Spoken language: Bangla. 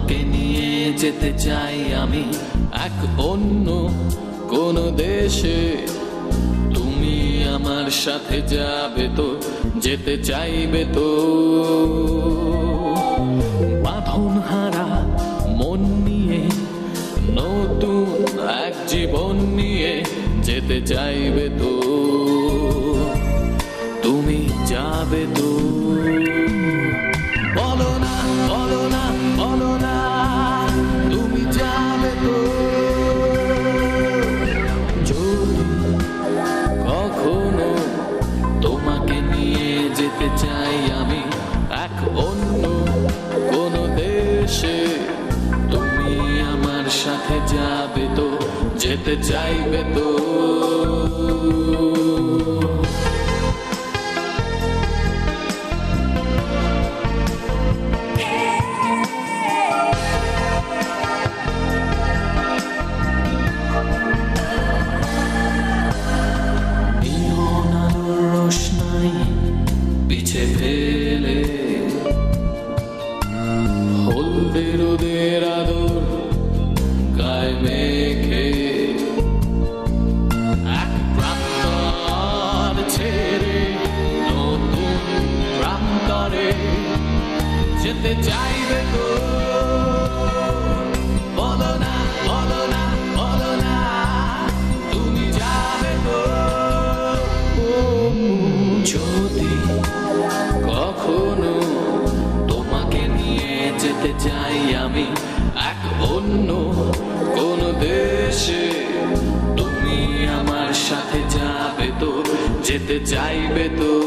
তোমাকে নিয়ে যেতে চাই আমি এক অন্য কোন দেশে। তুমি আমার সাথে যাবে তো, যেতে চাইবে তো। বাঁধন হারা মন নিয়ে নতুন এক জীবন নিয়ে যেতে চাইবে তো, তুমি যাবে তো। বলো না, বলো না, বলো না, তুমি যাবে তো। যদি কখনো তোমাকে নিয়ে যেতে চাই আমি এক অন্য কোন দেশে, তুমি আমার সাথে যাবে তো, যেতে চাইবে তো। পিছে ফেলে হলদে রোদের আদর গায়ে মেখে এক প্রান্তর ছেড়ে নতুন প্রান্তরে যেতে চাইবে তো। বলো না, বলো না, বলো না, তুমি যাবে তো। যদি কখনো তোমাকে নিয়ে যেতে চাই আমি এক অন্য কোন দেশে, তুমি আমার সাথে যাবে তো, যেতে চাইবে তো।